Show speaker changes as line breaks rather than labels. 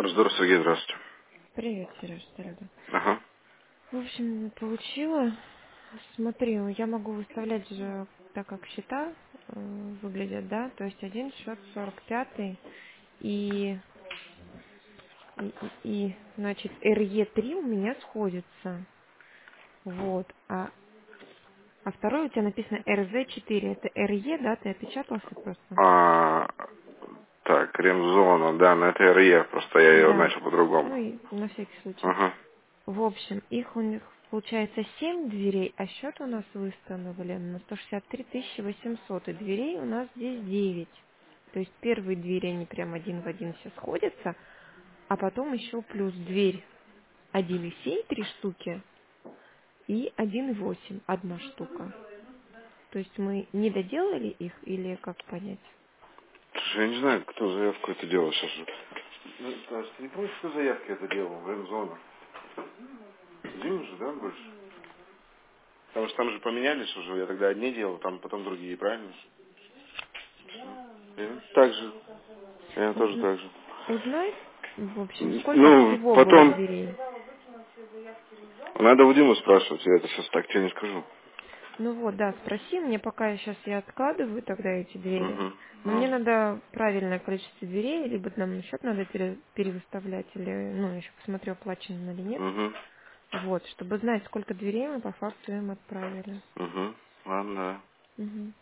Форсдор Сергей, здравствуйте.
Привет, Сереж, дорогой.
Ага.
В общем, получила. Смотри, я могу выставлять же так, как счета выглядят, да? То есть один счет 45 и, значит, РЕ3 у меня сходится. Вот. А второй у тебя написано РЗ4. Это РЕ, да? Ты опечатался просто?
А, так, ремзона, да, на это РЕ, просто я ее
Да.
начал по-другому.
Ну и на всякий случай.
Ага.
В общем, их у них получается 7 дверей, а счет у нас выставлен на 163 800, и дверей у нас здесь 9. То есть первые двери, они прям один в один все сходятся, а потом еще плюс дверь 1,7, 3 штуки, и 1,8, одна штука. То есть мы не доделали их или как понять?
Слушай, я не знаю, кто заявку это делал сейчас. Ну, Стас, ты не помнишь, кто заявки это делал в ремзону? Дима же, да, больше? Потому что там же поменялись уже, я тогда одни делал, там потом другие, правильно? Так же. Я тоже
Уз-
так же.
Узнай, в общем, сколько
Ну,
всего было
потом
дверей.
надо у Димы спрашивать, я это сейчас так тебе не скажу.
Ну вот, да, спроси мне, пока я откладываю тогда эти двери.
Угу.
Но мне надо правильное количество дверей, либо нам счет надо перевыставлять, или, ну, еще посмотрю, оплачено или нет.
Угу.
Вот, чтобы знать, сколько дверей мы по факту им отправили.
Угу. Ладно, да.
Мгм.